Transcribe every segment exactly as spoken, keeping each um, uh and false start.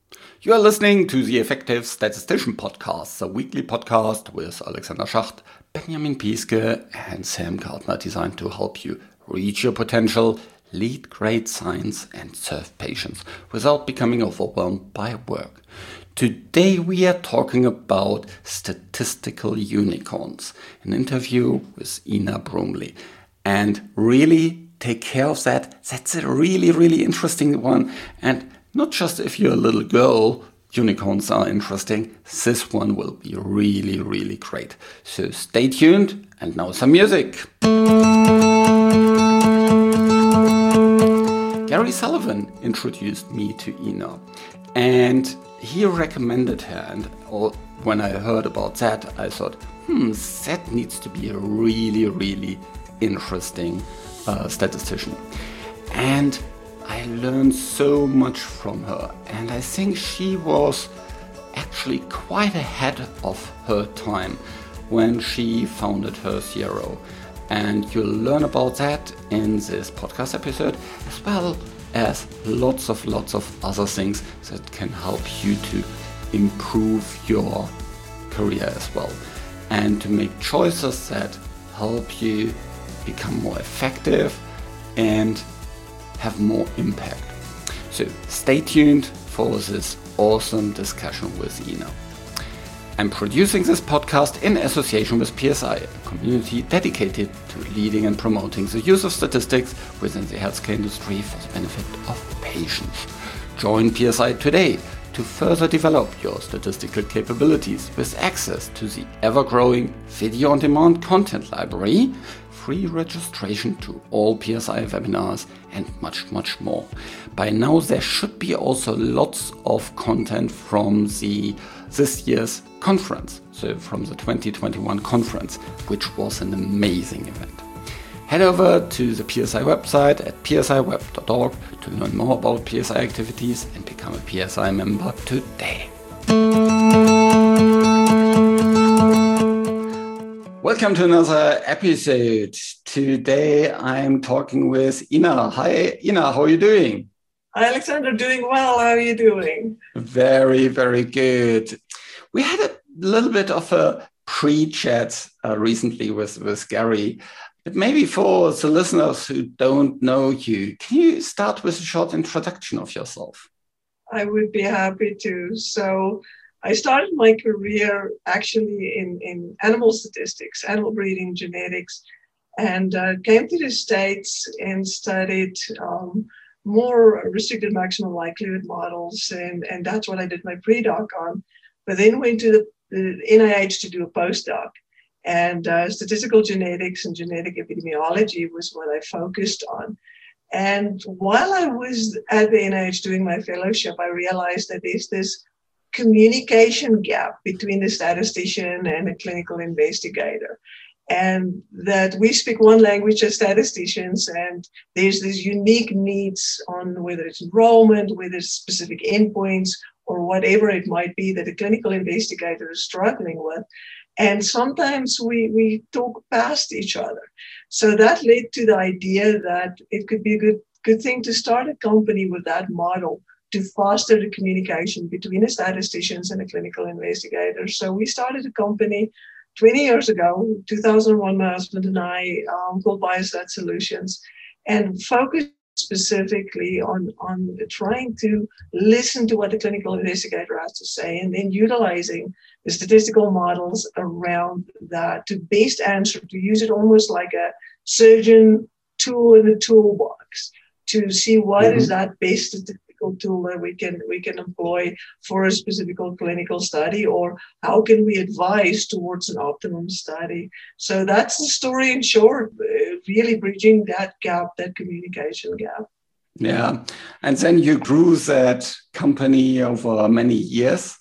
You are listening to the Effective Statistician Podcast, a weekly podcast with Alexander Schacht, Benjamin Piske, and Sam Gardner, designed to help you reach your potential, lead great science, and serve patients without becoming overwhelmed by work. Today we are talking about statistical unicorns, an interview with Ina Brumley. And really take care of that. That's a really, really interesting one. And not just if you're a little girl, unicorns are interesting. This one will be really, really great. So stay tuned, and now some music. Gary Sullivan introduced me to Ina, and he recommended her. And when I heard about that, I thought, hmm, that needs to be a really, really interesting uh, statistician. And I learned so much from her, and I think she was actually quite ahead of her time when she founded her C R O. And you'll learn about that in this podcast episode, as well as lots of lots of other things that can help you to improve your career as well, and to make choices that help you become more effective and have more impact. So stay tuned for this awesome discussion with Ina. I'm producing this podcast in association with P S I, a community dedicated to leading and promoting the use of statistics within the healthcare industry for the benefit of patients. Join P S I today to further develop your statistical capabilities with access to the ever-growing video-on-demand content library, free registration to all P S I webinars, and much, much more. By now, there should be also lots of content from the this year's conference, so from the twenty twenty-one conference, which was an amazing event. Head over to the P S I website at p s i web dot org to learn more about P S I activities and become a P S I member today. Welcome to another episode. Today I'm talking with Ina. Hi Ina, how are you doing? Hi Alexander, doing well. How are you doing? Very, very good. We had a little bit of a pre-chat uh, recently with, with Gary. But maybe for the listeners who don't know you, can you start with a short introduction of yourself? I would be happy to. So I started my career actually in, in animal statistics, animal breeding, genetics, and uh, came to the States and studied um, more restricted maximum likelihood models. And, and that's what I did my pre-doc on. But then went to the, the N I H to do a postdoc. And uh, statistical genetics and genetic epidemiology was what I focused on. And while I was at the N I H doing my fellowship, I realized that there's this communication gap between the statistician and a clinical investigator. And that we speak one language as statisticians, and there's these unique needs on whether it's enrollment, whether it's specific endpoints, or whatever it might be that a clinical investigator is struggling with. And sometimes we, we talk past each other. So that led to the idea that it could be a good, good thing to start a company with that model to foster the communication between the statisticians and the clinical investigators. So we started a company twenty years ago, two thousand one, my husband and I, um, called Biostat Solutions, and focused specifically on, on trying to listen to what the clinical investigator has to say, and then utilizing the statistical models around that to best answer, to use it almost like a surgeon tool in the toolbox to see what mm-hmm. is that best statistical tool that we can we can employ for a specific clinical study, or how can we advise towards an optimum study. So that's the story in short, really bridging that gap, that communication gap. Yeah, and then you grew that company over many years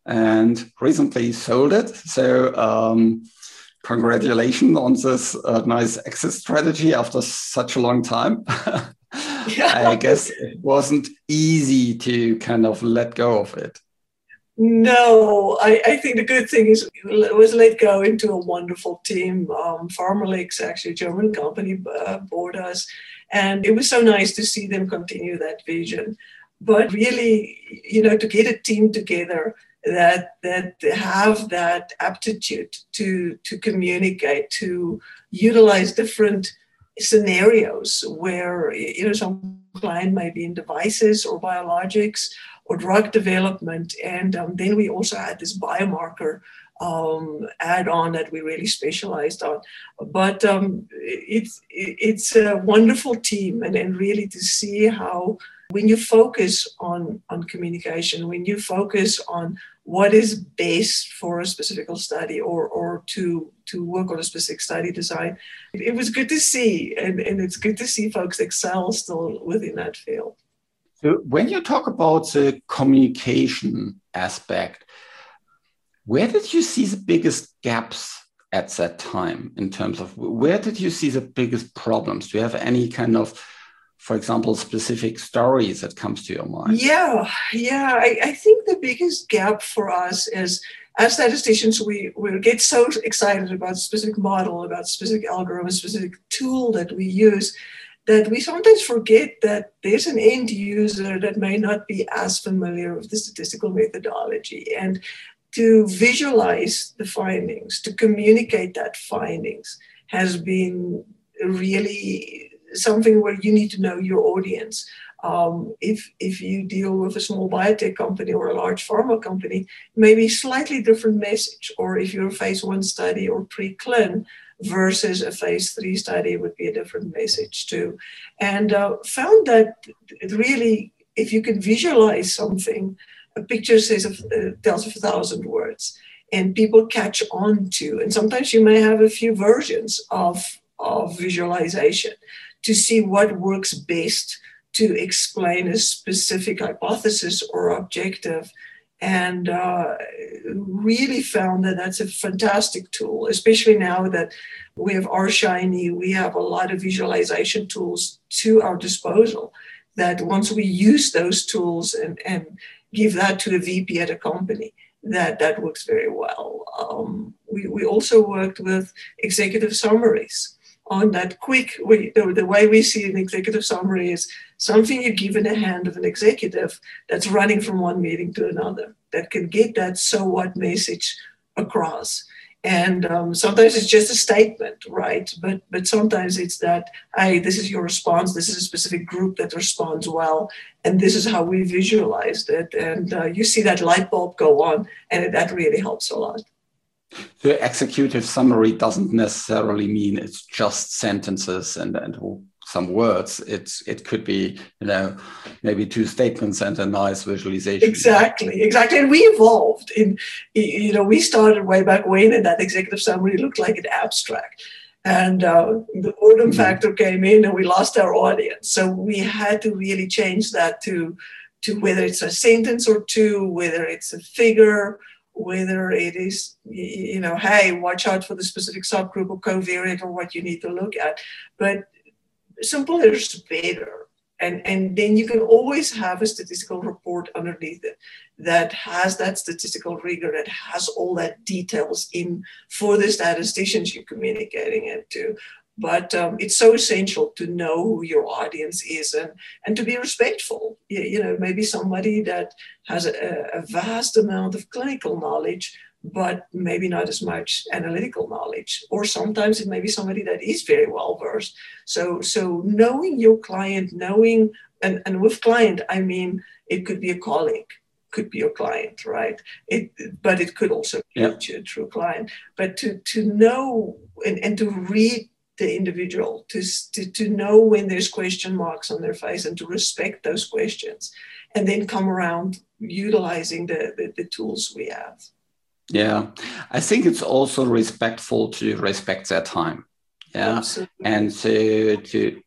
and recently sold it. So um, congratulations on this uh, nice exit strategy after such a long time. Yeah. I guess it wasn't easy to kind of let go of it. No, I, I think the good thing is it was let go into a wonderful team. Um, Pharmalix, actually a German company, uh, bought us. And it was so nice to see them continue that vision. but really, you know, to get a team together that that have that aptitude to to communicate, to utilize different scenarios where, you know, some client may be in devices or biologics or drug development. And um, then we also had this biomarker um, add-on that we really specialized on. But um, it's it's a wonderful team, and, and really to see how when you focus on, on communication, when you focus on what is best for a specific study or, or to, to work on a specific study design, it was good to see, and, and it's good to see folks excel still within that field. So when you talk about the communication aspect, where did you see the biggest gaps at that time in terms of where did you see the biggest problems? Do you have any kind of, for example, specific stories that comes to your mind? Yeah, yeah. I, I think the biggest gap for us is, as statisticians, we, we get so excited about a specific model, about specific algorithm, specific tool that we use, that we sometimes forget that there's an end user that may not be as familiar with the statistical methodology. And to visualize the findings, to communicate that findings has been really something where you need to know your audience. Um, if if you deal with a small biotech company or a large pharma company, maybe slightly different message. Or if you're a phase one study or pre-clin versus a phase three study, would be a different message too. And uh, found that it really, if you can visualize something, a picture says uh, tells a thousand words, and people catch on to. And sometimes you may have a few versions of of visualization to see what works best to explain a specific hypothesis or objective. And uh, really found that that's a fantastic tool, especially now that we have R-Shiny, we have a lot of visualization tools to our disposal, that once we use those tools and, and give that to a V P at a company, that, that works very well. Um, we, we also worked with executive summaries on that quick, we, the, the way we see an executive summary is something you give in the hand of an executive that's running from one meeting to another, that can get that so what message across. And um, sometimes it's just a statement, right? But but sometimes it's that, hey, this is your response. This is a specific group that responds well. And this is how we visualized it. And uh, you see that light bulb go on, and it, that really helps a lot. The executive summary doesn't necessarily mean it's just sentences and, and some words. It's it could be, you know, maybe two statements and a nice visualization. Exactly, exactly. And we evolved. In you know, we started way back when, and that executive summary looked like an abstract. And uh, the boredom mm-hmm. factor came in, and we lost our audience. So we had to really change that to to whether it's a sentence or two, whether it's a figure, whether it is, you know, hey, watch out for the specific subgroup or covariate or what you need to look at. But simpler is better. And, and then you can always have a statistical report underneath it that has that statistical rigor, that has all that details in for the statisticians you're communicating it to. But um, it's so essential to know who your audience is and, and to be respectful. You, you know, maybe somebody that has a, a vast amount of clinical knowledge, but maybe not as much analytical knowledge. Or sometimes it may be somebody that is very well versed. So, so knowing your client, knowing, and, and with client, I mean, it could be a colleague, could be your client, right? It, but it could also be yeah. a true client. But to, to know and, and to read the individual, to, to, to know when there's question marks on their face and to respect those questions, and then come around utilizing the, the, the tools we have. Yeah, I think it's also respectful to respect their time. Yeah, Absolutely. And to, to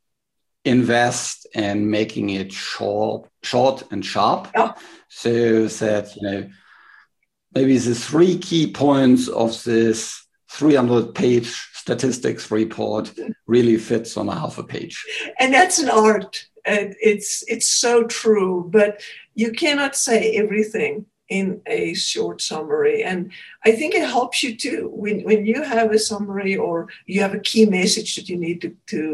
invest in making it short, short and sharp. Yeah. So that, you know, maybe the three key points of this three hundred page statistics report really fits on a half a page. And that's an art. And it's it's so true, but you cannot say everything in a short summary. And I think it helps you too. When when you have a summary or you have a key message that you need to, to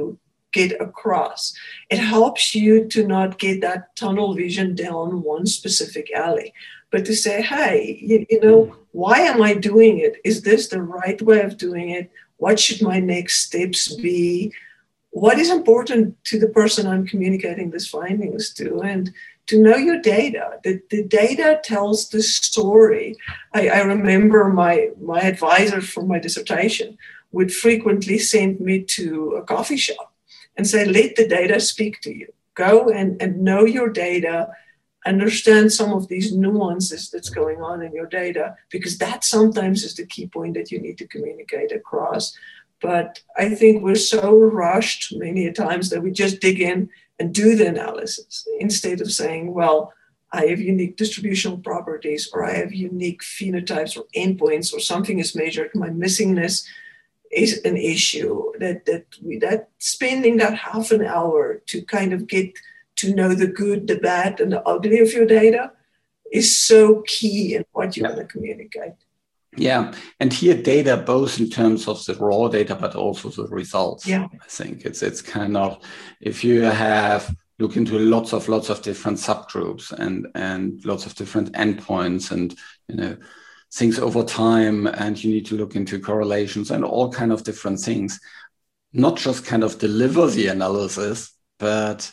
get across. It helps you to not get that tunnel vision down one specific alley, but to say, hey, you, you know, why am I doing it? Is this the right way of doing it? What should my next steps be? What is important to the person I'm communicating these findings to? And to know your data. The, the data tells the story. I, I remember my, my advisor for my dissertation would frequently send me to a coffee shop and say, let the data speak to you. Go and, and know your data, understand some of these nuances that's going on in your data, because that sometimes is the key point that you need to communicate across. But I think we're so rushed many times that we just dig in and do the analysis instead of saying, well, I have unique distributional properties, or I have unique phenotypes or endpoints, or something is measured. My missingness is an issue. That that we that spending that half an hour to kind of get to know the good, the bad, and the ugly of your data is so key in what you yeah. want to communicate. Yeah, and here data both in terms of the raw data, but also the results. Yeah, I think it's it's kind of, if you have look into lots of lots of different subgroups and and lots of different endpoints and you know things over time, and you need to look into correlations and all kind of different things, not just kind of deliver the analysis, but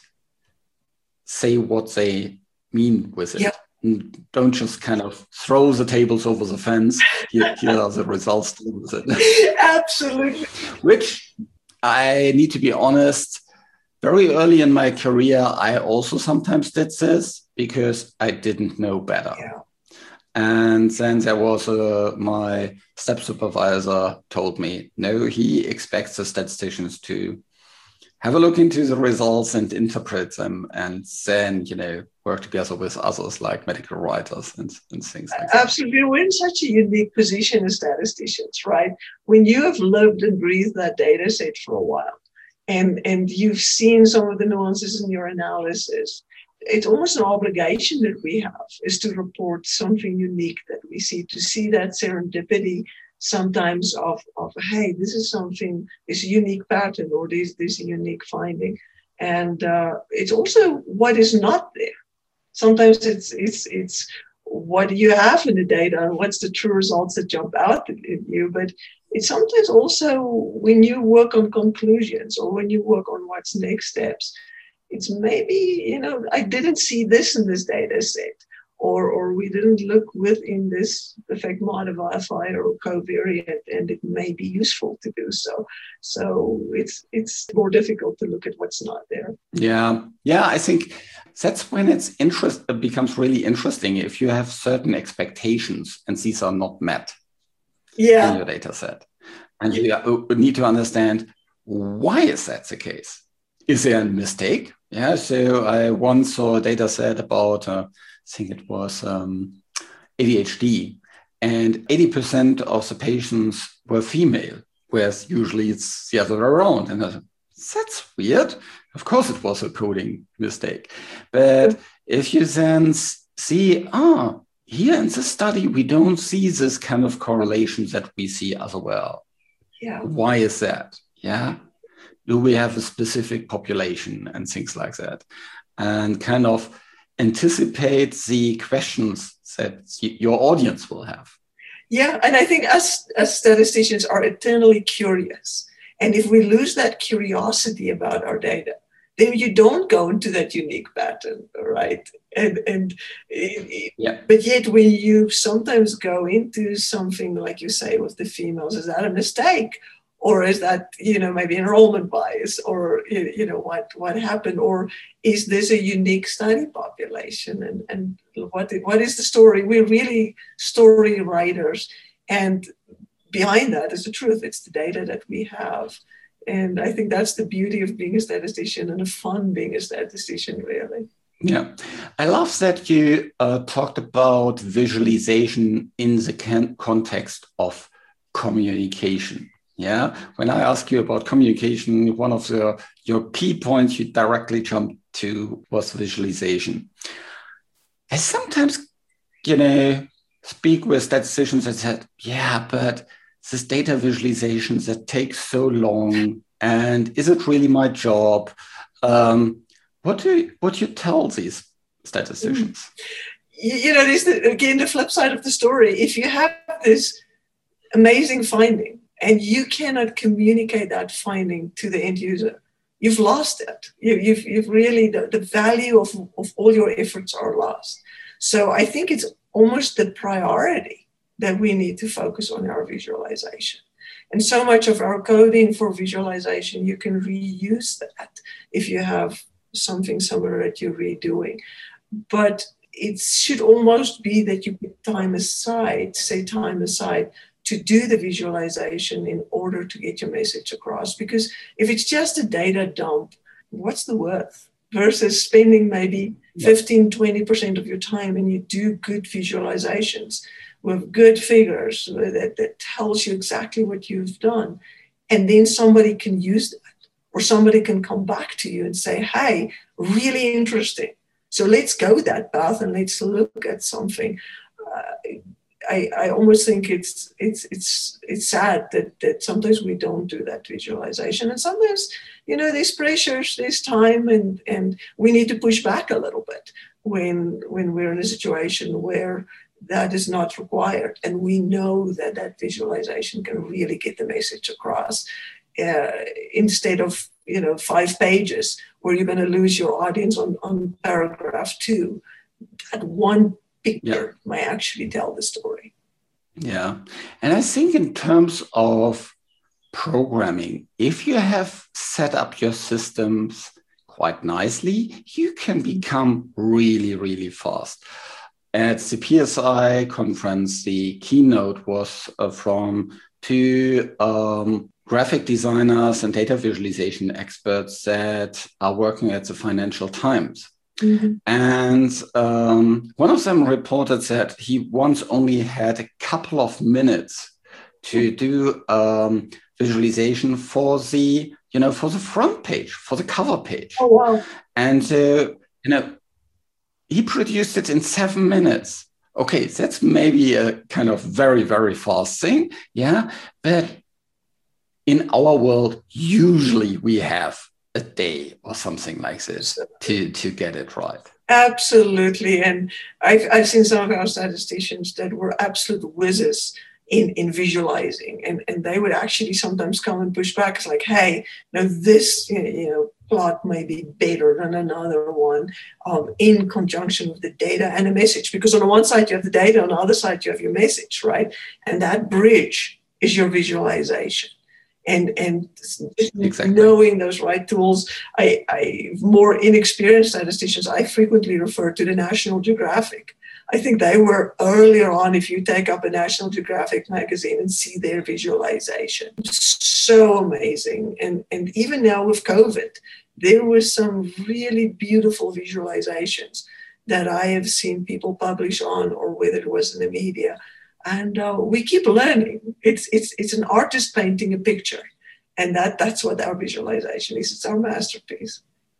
say what they mean with it. Yeah. Don't just kind of throw the tables over the fence. Here, here are the results. Absolutely. Which I need to be honest, very early in my career, I also sometimes did this because I didn't know better. Yeah. And then there was a, my step supervisor told me, no, he expects the statisticians to have a look into the results and interpret them, and then, you know, work together with others like medical writers and, and things like that. Absolutely. We're in such a unique position as statisticians, right? When you have lived and breathed that data set for a while, and, and you've seen some of the nuances in your analysis, it's almost an obligation that we have is to report something unique that we see, to see that serendipity sometimes of, of hey, this is something, this unique pattern, or this, this unique finding. And uh, it's also what is not there. Sometimes it's it's it's what you have in the data and what's the true results that jump out at you. But it's sometimes also when you work on conclusions or when you work on what's next steps, it's maybe, you know, I didn't see this in this data set. Or, or we didn't look within this effect modifier or covariant, and it may be useful to do so. So it's it's more difficult to look at what's not there. Yeah, yeah, I think that's when it's interest it becomes really interesting if you have certain expectations and these are not met yeah. in your data set, and yeah. you need to understand why is that the case. Is there a mistake? Yeah. So I once saw a data set about. Uh, I think it was um, A D H D, and eighty percent of the patients were female, whereas usually it's the other way around. And I said, that's weird. Of course, it was a coding mistake. But if you then see, ah, here in this study, we don't see this kind of correlation that we see elsewhere. Yeah. Why is that? Yeah. Do we have a specific population and things like that? And kind of anticipate the questions that your audience will have. Yeah, and I think us as statisticians are eternally curious. And if we lose that curiosity about our data, then you don't go into that unique pattern, right? And and yeah. But yet when you sometimes go into something like you say with the females, is that a mistake? Or is that, you know, maybe enrollment bias, or, you know, what, what happened? Or is this a unique study population? And, and what, what is the story? We're really story writers. And behind that is the truth. It's the data that we have. And I think that's the beauty of being a statistician and the fun being a statistician, really. Yeah. I love that you uh, talked about visualization in the can- context of communication. Yeah, when I ask you about communication, one of the your key points you directly jumped to was visualization. I sometimes, you know, speak with statisticians that said, yeah, but this data visualization that takes so long And is it really my job? Um, what do you, what do you tell these statisticians? You know, there's the, again the flip side of the story. If you have this amazing finding and you cannot communicate that finding to the end user, you've lost it. You, you've, you've really, the, the value of, of all your efforts are lost. So I think it's almost the priority that we need to focus on our visualization. And so much of our coding for visualization, you can reuse that if you have something similar that you're redoing. But it should almost be that you put time aside, say time aside, to do the visualization in order to get your message across. Because if it's just a data dump, what's the worth? Versus spending maybe fifteen, twenty percent of your time and you do good visualizations with good figures that, that tells you exactly what you've done. And then somebody can use that, or somebody can come back to you and say, hey, really interesting. So let's go that path and let's look at something. Uh, I, I almost think it's it's it's it's sad that, that sometimes we don't do that visualization. And sometimes, you know, there's pressures, there's time, and, and we need to push back a little bit when when we're in a situation where that is not required. And we know that that visualization can really get the message across uh, instead of, you know, five pages where you're going to lose your audience on, on paragraph two. That one picture yeah. may actually tell the story. Yeah. And I think in terms of programming, if you have set up your systems quite nicely, you can become really, really fast. At the P S I conference, the keynote was uh, from two um, graphic designers and data visualization experts that are working at the Financial Times. Mm-hmm. And um, one of them reported that he once only had a couple of minutes to do um, visualization for the, you know, for the front page, for the cover page. Oh, wow. And, uh, you know, he produced it in seven minutes. Okay, that's maybe a kind of very, very fast thing. Yeah. But in our world, usually we have a day or something like this to, to get it right. Absolutely. And I've, I've seen some of our statisticians that were absolute whizzes in, in visualizing. And, and they would actually sometimes come and push back. It's like, hey, now this, you know, plot may be better than another one um, in conjunction with the data and a message. Because on the one side, you have the data, on the other side, you have your message, right? And that bridge is your visualization. And, and exactly. knowing those right tools, I, I more inexperienced statisticians, I frequently refer to the National Geographic. I think they were earlier on, if you take up a National Geographic magazine and see their visualization. So amazing. And, and even now with COVID, there were some really beautiful visualizations that I have seen people publish on, or whether it was in the media. And uh, we keep learning. It's it's it's an artist painting a picture, and that that's what our visualization is. It's our masterpiece.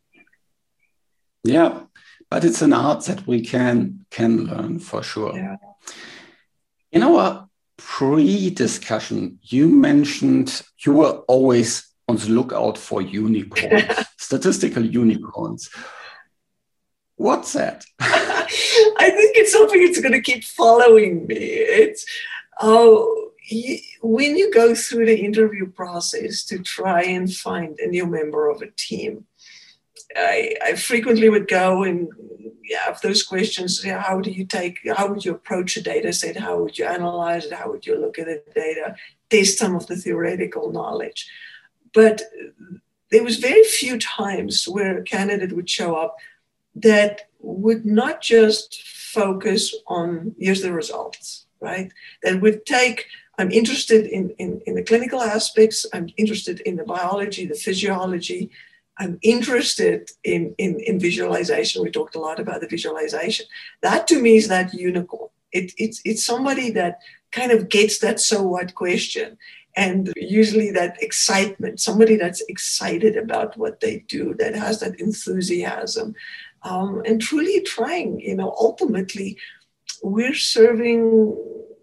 Yeah, but it's an art that we can can learn for sure. Yeah. In our pre-discussion, you mentioned you were always on the lookout for unicorns, statistical unicorns. What's that? I think it's something that's going to keep following me. It's oh, you, when you go through the interview process to try and find a new member of a team, I, I frequently would go and have those questions. You know, how do you take, how would you approach a data set? How would you analyze it? How would you look at the data? Test some of the theoretical knowledge. But there was very few times where a candidate would show up that would not just focus on, here's the results, right? That would take, I'm interested in, in, in the clinical aspects, I'm interested in the biology, the physiology, I'm interested in, in, in visualization. We talked a lot about the visualization. That to me is that unicorn. It, it's, it's somebody that kind of gets that so what question. And usually that excitement, somebody that's excited about what they do, that has that enthusiasm. Um, and truly trying, you know, ultimately, we're serving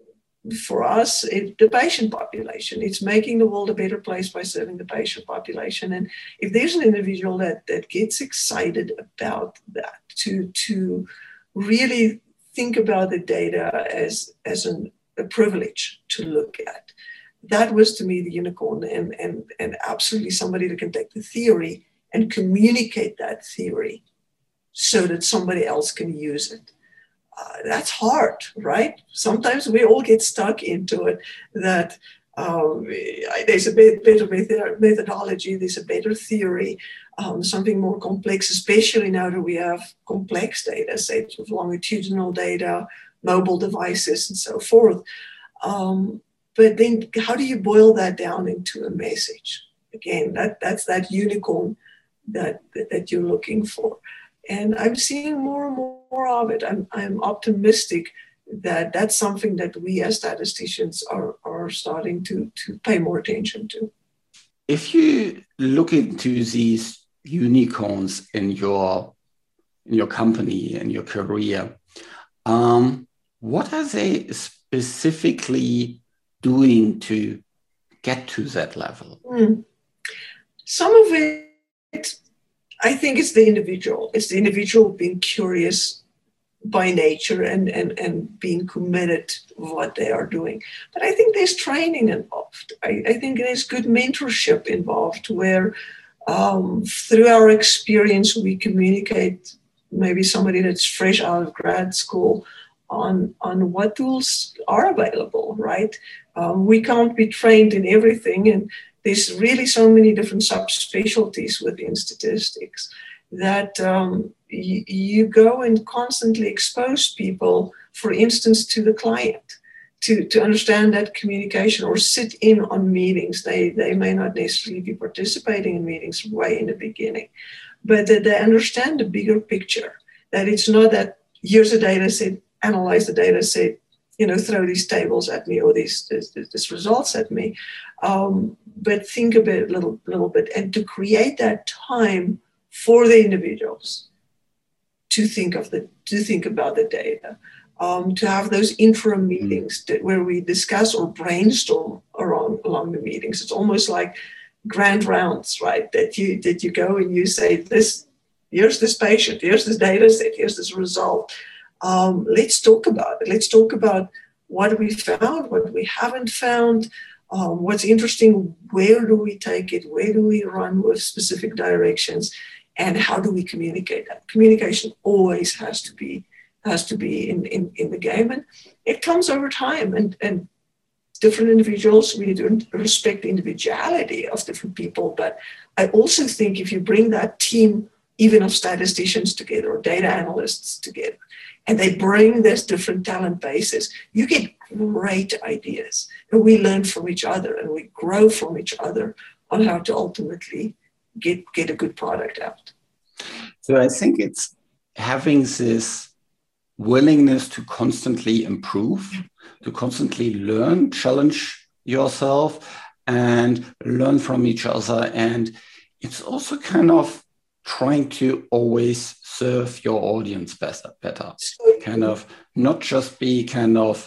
for us, it, the patient population. It's making the world a better place by serving the patient population. And if there's an individual that, that gets excited about that, to, to really think about the data as, as an, a privilege to look at, that was to me the unicorn, and, and, and absolutely somebody that can take the theory and communicate that theory so that somebody else can use it. Uh, that's hard, right? Sometimes we all get stuck into it, that um, there's a bit, better methodology, there's a better theory, um, something more complex, especially now that we have complex data sets with longitudinal data, mobile devices, and so forth. Um, but then how do you boil that down into a message? Again, that, that's that unicorn that, that, that you're looking for. And I'm seeing more and more of it. I'm, I'm optimistic that that's something that we as statisticians are, are starting to, to pay more attention to. If you look into these unicorns in your, in your company and your career, um, what are they specifically doing to get to that level? Mm. Some of it, I think it's the individual. It's the individual being curious by nature and, and, and being committed to what they are doing. But I think there's training involved. I, I think there's good mentorship involved, where um, through our experience, we communicate maybe somebody that's fresh out of grad school on, on what tools are available, right? Um, we can't be trained in everything, and there's really so many different subspecialties within statistics that um, y- you go and constantly expose people, for instance, to the client, to, to understand that communication, or sit in on meetings. They, they may not necessarily be participating in meetings way in the beginning, but that they understand the bigger picture, that it's not that here's a data set, analyze the data set, you know, throw these tables at me, or these, these, these results at me. Um, but think a bit, little, little bit, and to create that time for the individuals to think of the, to think about the data, um, to have those interim meetings that, where we discuss or brainstorm around along the meetings. It's almost like grand rounds, right? That you that you go and you say, this, here's this patient, here's this data set, here's this result. Um, let's talk about it. Let's talk about what we found, what we haven't found. Um, what's interesting, where do we take it? Where do we run with specific directions? And how do we communicate that? Communication always has to be has to be in, in, in the game. And it comes over time. And, and different individuals, we need to respect the individuality of different people. But I also think if you bring that team, even of statisticians together or data analysts together, and they bring this different talent bases, you get great ideas. And we learn from each other, and we grow from each other on how to ultimately get, get a good product out. So I think it's having this willingness to constantly improve, to constantly learn, challenge yourself, and learn from each other. And it's also kind of trying to always serve your audience better, better. Kind of not just be kind of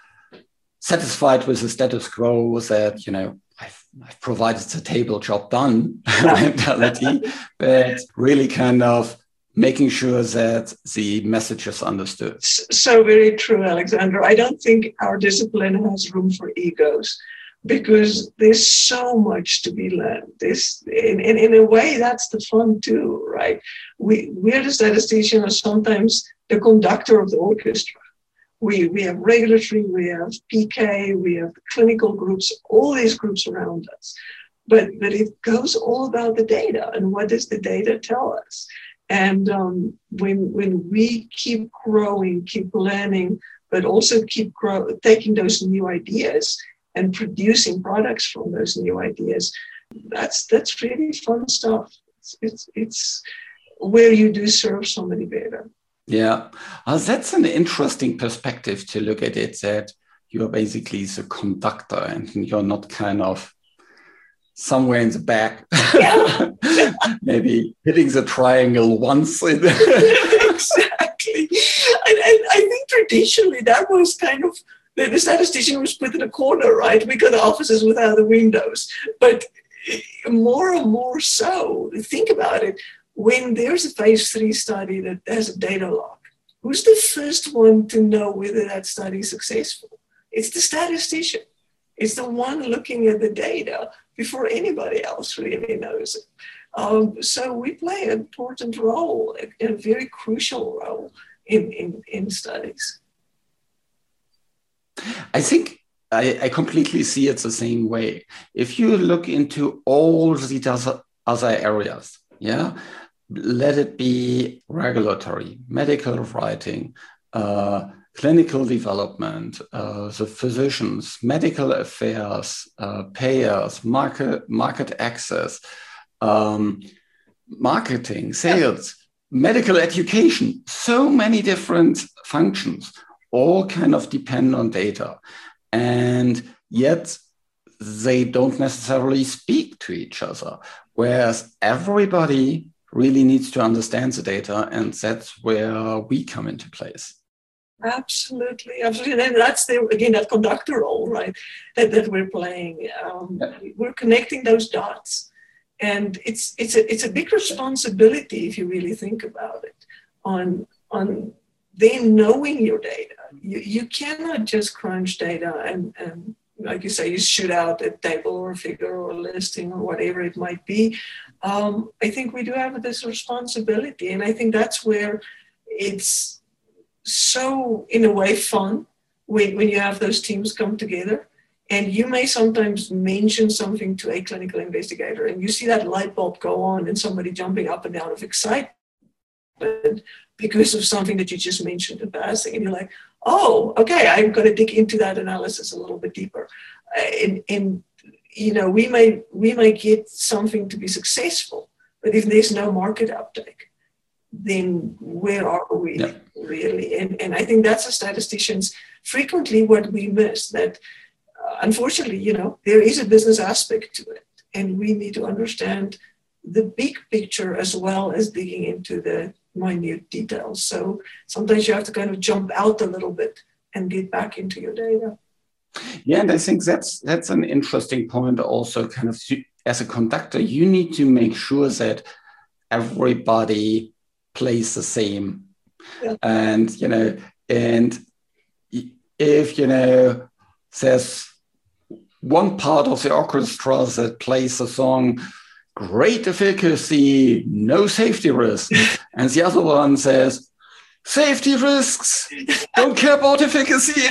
satisfied with the status quo that, you know, I've, I've provided the table, job done mentality, but really kind of making sure that the message is understood. So very true, Alexander. I don't think our discipline has room for egos, because there's so much to be learned. This, in, in, in a way, that's the fun too, right? We, we're the statistician, or sometimes the conductor of the orchestra. We, we have regulatory, we have P K, we have clinical groups, all these groups around us. But, but it goes all about the data, and what does the data tell us? And um, when, when we keep growing, keep learning, but also keep grow, taking those new ideas and producing products from those new ideas, that's that's really fun stuff. It's, it's, it's where you do serve somebody better. Yeah, well, that's an interesting perspective to look at it, that you're basically the conductor and you're not kind of somewhere in the back, yeah. Maybe hitting the triangle once. Exactly. And, and I think traditionally that was kind of the, the statistician was put in a corner, right? We got offices without the windows. But more and more so, think about it, when there's a phase three study that has a data lock, who's the first one to know whether that study is successful? It's the statistician. It's the one looking at the data before anybody else really knows it. Um, so we play an important role, a, a very crucial role in, in, in studies. I think I, I completely see it the same way. If you look into all the other, other areas, yeah, let it be regulatory, medical writing, uh, clinical development, uh, the physicians, medical affairs, uh, payers, market, market access, um, marketing, sales, medical education, so many different functions, all kind of depend on data. And yet they don't necessarily speak to each other, whereas everybody really needs to understand the data, and that's where we come into place. Absolutely, absolutely. And that's the, again, that conductor role, right, that, that we're playing. Um, yeah. We're connecting those dots. And it's it's a it's a big responsibility, if you really think about it, on on then knowing your data. You you cannot just crunch data and, and like you say, you shoot out a table or a figure or a listing or whatever it might be. Um, I think we do have this responsibility, and I think that's where it's so, in a way, fun when, when you have those teams come together. And you may sometimes mention something to a clinical investigator, and you see that light bulb go on and somebody jumping up and down of excitement because of something that you just mentioned in passing. And you're like, oh, okay, I'm going to dig into that analysis a little bit deeper. And, and you know, we may, we may get something to be successful, but if there's no market uptake, then where are we yeah. really? And, and I think that's as statisticians frequently what we miss, that uh, unfortunately, you know, there is a business aspect to it, and we need to understand the big picture as well as digging into the minute details. So sometimes you have to kind of jump out a little bit and get back into your data. Yeah, and I think that's that's an interesting point also. Kind of as a conductor, you need to make sure that everybody plays the same. Yeah. And, you know, and if, you know, there's one part of the orchestra that plays the song, great efficacy, no safety risk, and the other one says, safety risks, don't care about efficacy,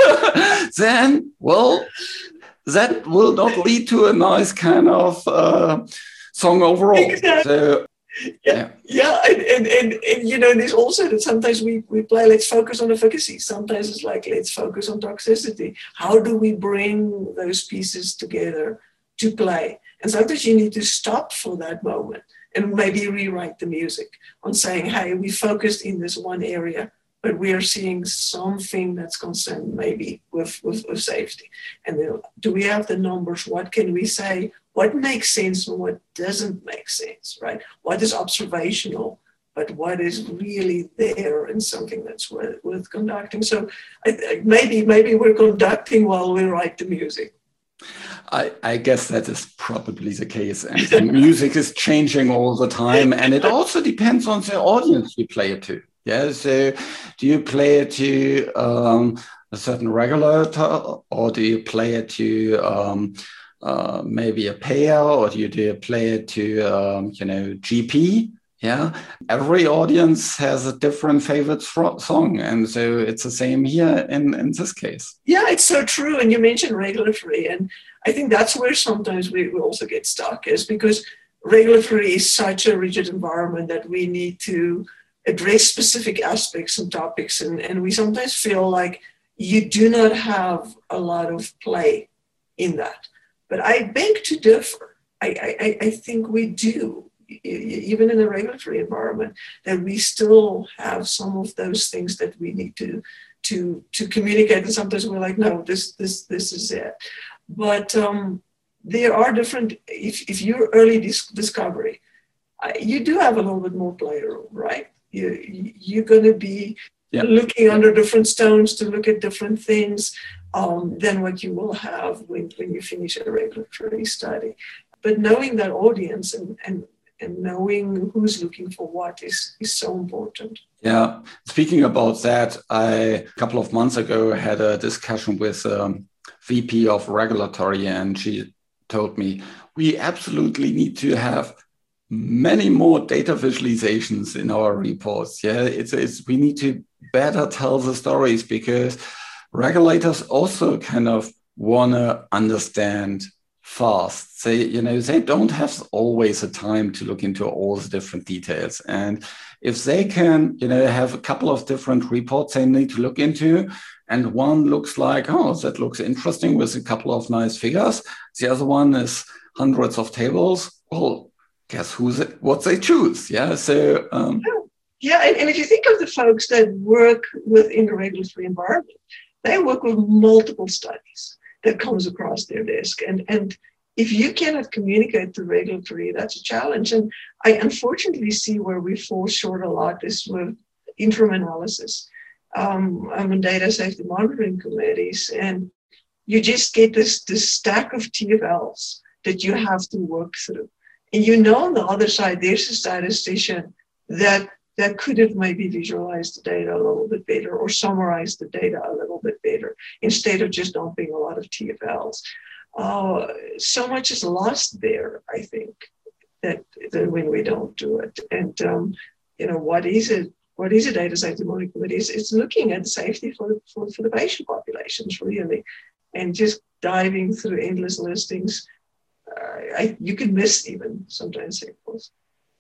then, well, that will not lead to a nice kind of uh, song overall. Exactly. So, yeah, yeah, and, and, and, and you know, there's also that sometimes we, we play, let's focus on efficacy. Sometimes it's like, let's focus on toxicity. How do we bring those pieces together to play? And sometimes you need to stop for that moment and maybe rewrite the music on saying, hey, we focused in this one area, but we are seeing something that's concerned maybe with, with, with safety. And then, do we have the numbers? What can we say? What makes sense and what doesn't make sense, right? What is observational, but what is really there and something that's worth, worth conducting? So I, maybe, maybe we're conducting while we write the music. I, I guess that is probably the case. And the music is changing all the time. And it also depends on the audience you play it to. Yeah, so do you play it to um, a certain regulator, or do you play it to um, uh, maybe a payer, or do you, do you play it to, um, you know, G P? Yeah, every audience has a different favorite song. And so it's the same here in, in this case. Yeah, it's so true. And you mentioned regulatory. And I think that's where sometimes we, we also get stuck, is because regulatory is such a rigid environment that we need to address specific aspects and topics. And, and we sometimes feel like you do not have a lot of play in that. But I beg to differ. I, I, I think we do, even in a regulatory environment, that we still have some of those things that we need to, to, to communicate. And sometimes we're like, no, this, this, this is it. But um, there are different, if, if you're early dis- discovery, I, you do have a little bit more play room, right? You, you're going to be yeah. looking yeah. under different stones to look at different things um, than what you will have when, when you finish a regulatory study. But knowing that audience and, and, and knowing who's looking for what is, is so important. Yeah. Speaking about that, I, a couple of months ago, had a discussion with um, V P of regulatory, and she told me, we absolutely need to have many more data visualizations in our reports. Yeah, it's, it's we need to better tell the stories, because regulators also kind of want to understand fast. They, you know, they don't have always the time to look into all the different details. And if they can, you know, have a couple of different reports they need to look into, and one looks like, oh, that looks interesting with a couple of nice figures. The other one is hundreds of tables. Well, guess who's it, what they choose. Yeah. So, um, yeah. And, and if you think of the folks that work within the regulatory environment, they work with multiple studies that comes across their desk. And, and if you cannot communicate to regulatory, that's a challenge. And I unfortunately see where we fall short a lot is with interim analysis. Um, I'm on data safety monitoring committees, and you just get this, this stack of T F Ls that you have to work through. And you know, on the other side, there's a statistician that, that could have maybe visualized the data a little bit better or summarized the data a little bit better instead of just dumping a lot of T F Ls. Uh, so much is lost there, I think, that, that when we don't do it. And, um, you know, what is it? What is a data safety monitoring committee? It's, it's looking at safety for, for, for the patient populations, really, and just diving through endless listings. Uh, I, you can miss even sometimes samples.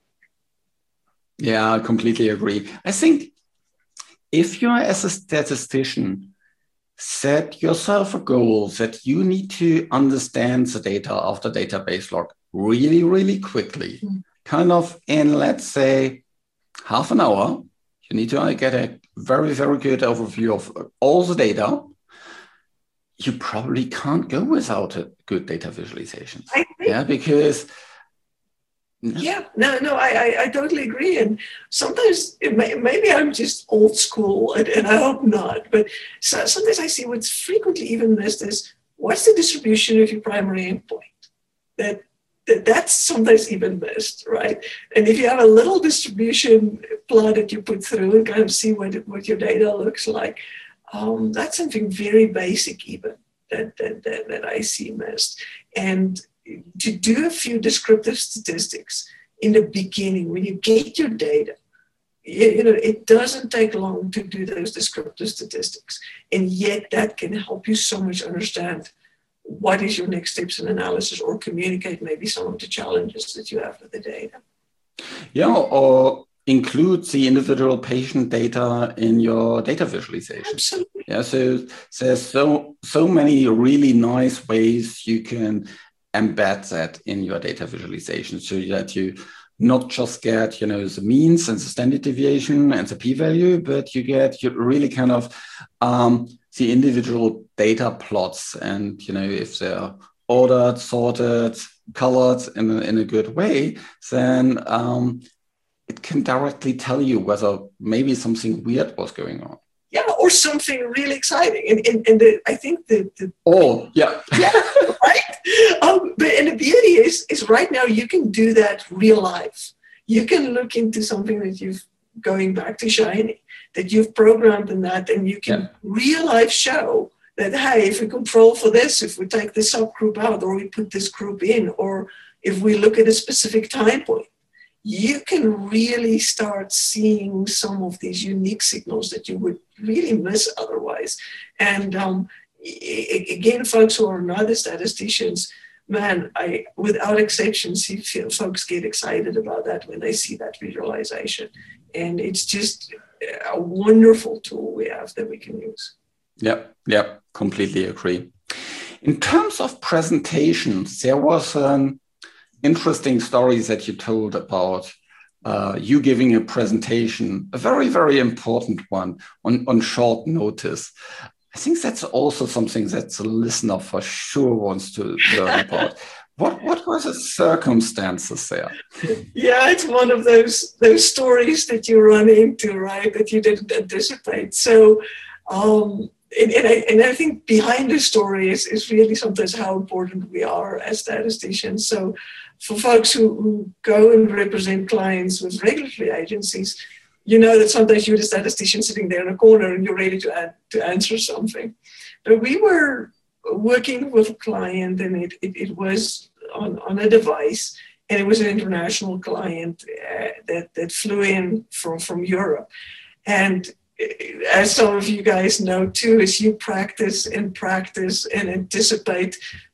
Yeah, I completely agree. I think if you're as a statistician, set yourself a goal that you need to understand the data of the database log really, really quickly, mm. kind of in, let's say, half an hour. You need to get a very, very good overview of all the data. You probably can't go without a good data visualization. I think, yeah, because yeah, no, no, I, I, I totally agree. And sometimes it may, maybe I'm just old school, and, and I hope not. But so, sometimes I see what's frequently even missed is what's the distribution of your primary endpoint? That, that that's sometimes even missed, right? And if you have a little distribution plot that you put through and kind of see what what your data looks like. Um, that's something very basic even that, that, that, that I see missed. And to do a few descriptive statistics in the beginning, when you get your data, you, you know, it doesn't take long to do those descriptive statistics. And yet that can help you so much understand what is your next steps in analysis or communicate maybe some of the challenges that you have with the data. Yeah, or include the individual patient data in your data visualization. Absolutely. Yeah, so there's so so many really nice ways you can embed that in your data visualization, so that you not just get, you know, the means and the standard deviation and the p-value, but you get you really kind of um, the individual data plots, and you know, if they're ordered, sorted, colored in a, in a good way, then um, it can directly tell you whether maybe something weird was going on. Yeah, or something really exciting. And, and, and the, I think the... the oh, yeah. Yeah, right? Um, but, and the beauty is, is right now you can do that real life. You can look into something that you've, going back to Shiny, that you've programmed in that, and you can yeah. real life show that, hey, if we control for this, if we take this subgroup out, or we put this group in, or if we look at a specific time point, you can really start seeing some of these unique signals that you would really miss otherwise. And um, again, folks who are not the statisticians, man, I, without exception, see folks get excited about that when they see that visualization. And it's just a wonderful tool we have that we can use. Yep, yep, completely agree. In terms of presentations, there was an interesting story that you told about uh, you giving a presentation, a very, very important one on, on short notice. I think that's also something that the listener for sure wants to learn about. What what was the circumstances there? Yeah, it's one of those those stories that you run into, right? That you didn't anticipate. So, um, and, and, I, and I think behind the story is, is really sometimes how important we are as statisticians. So, for folks who, who go and represent clients with regulatory agencies, you know that sometimes you're the statistician sitting there in a corner and you're ready to add, to answer something. But we were working with a client, and it, it, it was on, on a device, and it was an international client uh, that, that flew in from, from Europe. And as some of you guys know too, is you practice and practice and anticipate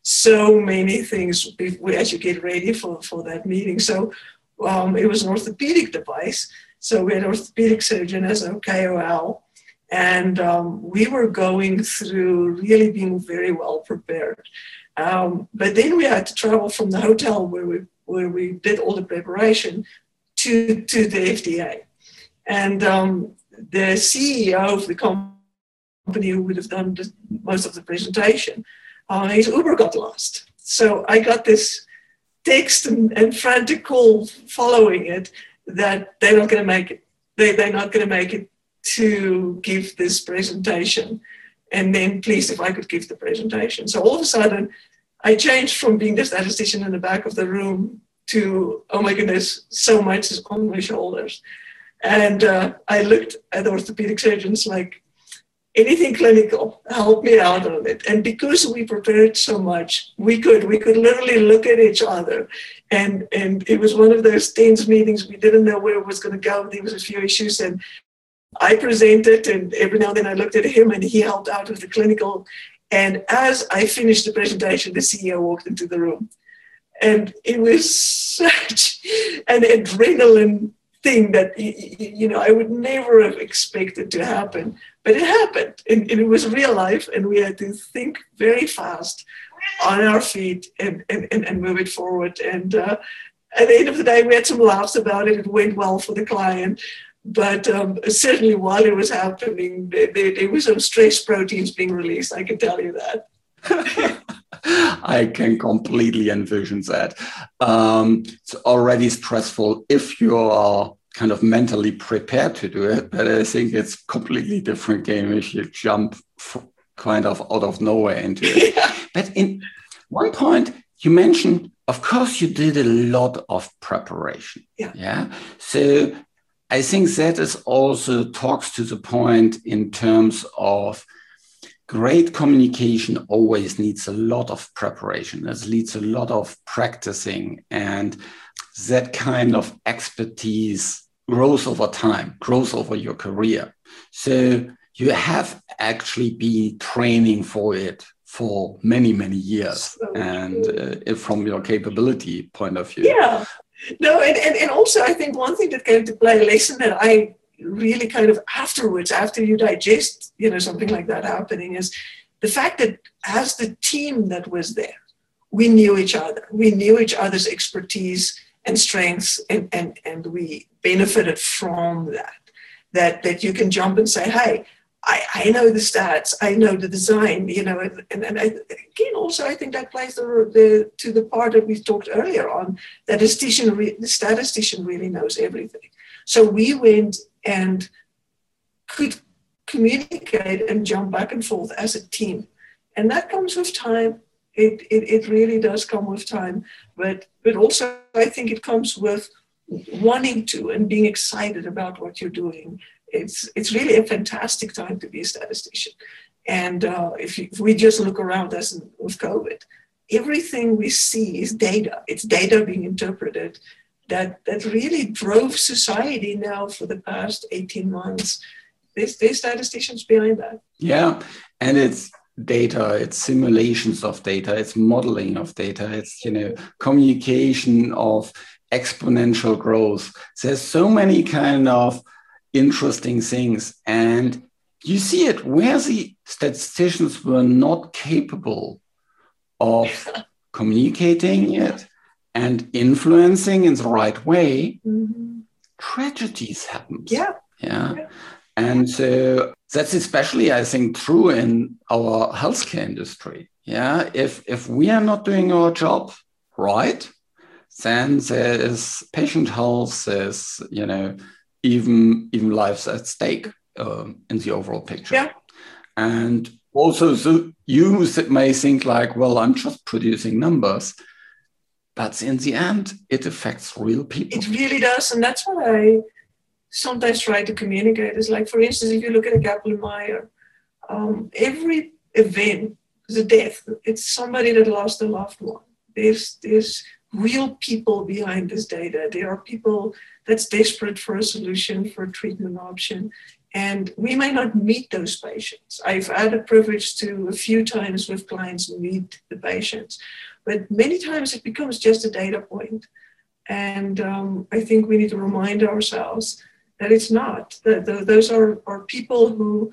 so many things as you get ready for, for that meeting. So um, it was an orthopedic device. So we had an orthopedic surgeon as a K O L. And um, we were going through really being very well prepared. Um, but then we had to travel from the hotel where we where we did all the preparation to, to the F D A. And um, the C E O of the company who would have done the, most of the presentation, uh, his Uber got lost. So I got this text and, and frantic call following it that they're not going to make it. They, they're not going to make it to give this presentation, and then please if I could give the presentation. So all of a sudden I changed from being the statistician in the back of the room to, oh my goodness, so much is on my shoulders. And uh, I looked at orthopedic surgeons like, anything clinical, help me out on it. And because we prepared so much, we could, we could literally look at each other. And, and it was one of those tense meetings. We didn't know where it was going to go. There was a few issues, and I presented, and every now and then I looked at him, and he helped out with the clinical. And as I finished the presentation, the C E O walked into the room. And it was such an adrenaline thing that, you know, I would never have expected to happen. But it happened, and, and it was real life, and we had to think very fast on our feet and, and, and, and move it forward. And uh, at the end of the day, we had some laughs about it. It went well for the client. But um, certainly while it was happening, there, there were some stress proteins being released, I can tell you that. I can completely envision that. Um, it's already stressful if you are kind of mentally prepared to do it, but I think it's a completely different game if you jump f- kind of out of nowhere into it. Yeah. But in one point, you mentioned, of course, you did a lot of preparation. Yeah. Yeah. So I think that is also talks to the point in terms of great communication always needs a lot of preparation. It needs a lot of practicing, and that kind of expertise grows over time, grows over your career. So you have actually been training for it for many, many years, so and uh, from your capability point of view. Yeah. No, and, and, and also I think one thing that came to play, a lesson that I really kind of afterwards, after you digest, you know, something like that happening, is the fact that as the team that was there, we knew each other. We knew each other's expertise and strengths, and, and, and we benefited from that. That that you can jump and say, hey, I, I know the stats, I know the design, you know, and, and, and I, again, also, I think that plays the, the, to the part that we talked earlier on, that the statistician, re, the statistician really knows everything. So we went and could communicate and jump back and forth as a team. And that comes with time. It, it, it really does come with time. But, but also, I think it comes with wanting to and being excited about what you're doing. It's it's really a fantastic time to be a statistician. And uh, if, you, if we just look around us with COVID, everything we see is data. It's data being interpreted that, that really drove society now for the past eighteen months. There's, there's statisticians behind that. Yeah, and it's data, it's simulations of data, it's modeling of data, it's, you know, communication of exponential growth. There's so many kind of interesting things, and you see it where the statisticians were not capable of communicating it and influencing in the right way. Mm-hmm. Tragedies happen. Yeah. yeah yeah and so that's especially, I think, true in our healthcare industry. Yeah if if we are not doing our job, right, then there is patient health, there's, you know, even even lives at stake um, in the overall picture. Yeah. And also, so you may think like, well, I'm just producing numbers, but in the end, it affects real people. It really does, and that's what I sometimes try to communicate. Is like, for instance, if you look at a Kaplan-Meier, um, every event is a death. It's somebody that lost a loved one. There's there's real people behind this data. There are people that's desperate for a solution, for a treatment option. And we may not meet those patients. I've had the privilege to a few times with clients meet the patients, but many times it becomes just a data point. And um, I think we need to remind ourselves that it's not. That those are, are people who,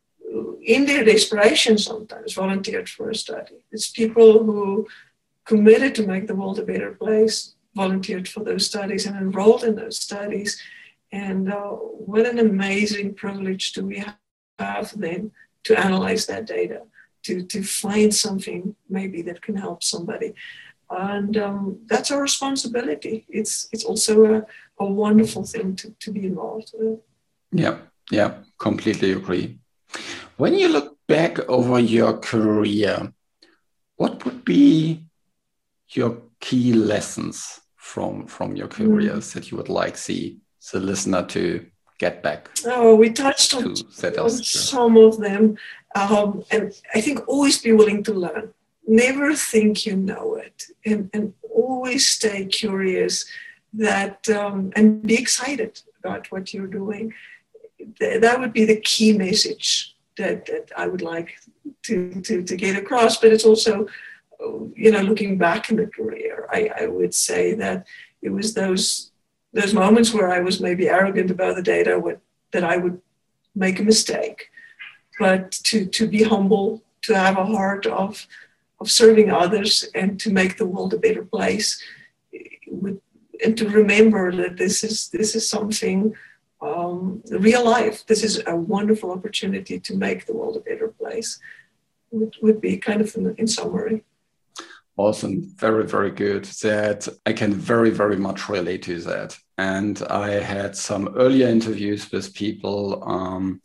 in their desperation sometimes, volunteered for a study. It's people who committed to make the world a better place, volunteered for those studies and enrolled in those studies. And uh, what an amazing privilege do we have then to analyze that data, to, to find something maybe that can help somebody. And um, that's our responsibility. It's it's also a, a wonderful thing to, to be involved with. Yeah, yeah, completely agree. When you look back over your career, what would be your key lessons from, from your careers mm. that you would like see the listener to get back? Oh, we touched on, on some of them. Um, and I think always be willing to learn. Never think you know it. And, and always stay curious that um, and be excited about what you're doing. That would be the key message that, that I would like to, to, to get across. But it's also, you know, looking back in the career, I, I would say that it was those There's moments where I was maybe arrogant about the data, what, that I would make a mistake. But to, to be humble, to have a heart of, of serving others and to make the world a better place, would, and to remember that this is this is something, um, real life. This is a wonderful opportunity to make the world a better place, would, would be kind of in, in summary. Awesome. Very, very good. That I can very, very much relate to that. And I had some earlier interviews with people, um,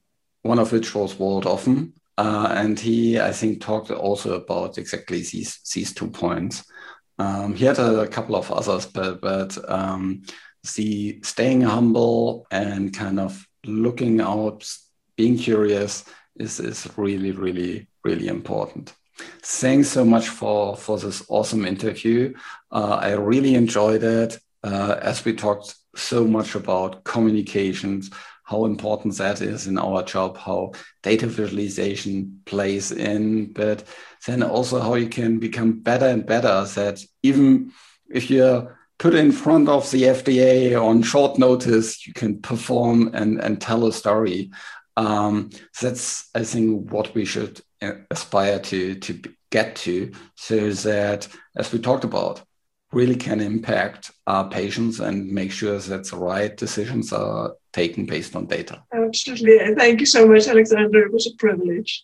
one of which was Walt Offen. Uh, and he, I think, talked also about exactly these, these two points. Um, he had a, a couple of others, but, but um, the staying humble and kind of looking out, being curious is, is really, really, really important. Thanks so much for, for this awesome interview. Uh, I really enjoyed it uh, as we talked so much about communications, how important that is in our job, how data visualization plays in, but then also how you can become better and better, that even if you're put in front of the F D A on short notice, you can perform and, and tell a story. Um, that's, I think, what we should aspire to, to get to, so that, as we talked about, really can impact our patients and make sure that the right decisions are taken based on data. Absolutely. Thank you so much, Alexander. It was a privilege.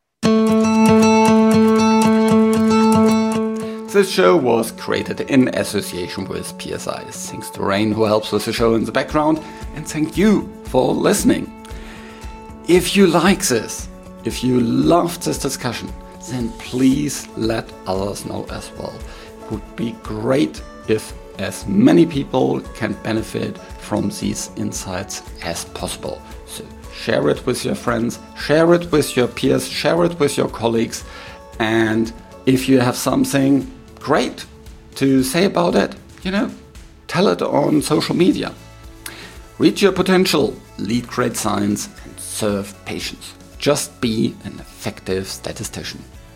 This show was created in association with P S I. Thanks to Rain, who helps with the show in the background, and thank you for listening. If you like this, if you loved this discussion, then please let others know as well. It would be great if as many people can benefit from these insights as possible. So share it with your friends, share it with your peers, share it with your colleagues. And if you have something great to say about it, you know, tell it on social media. Reach your potential, lead great science, and serve patients. Just be an effective statistician.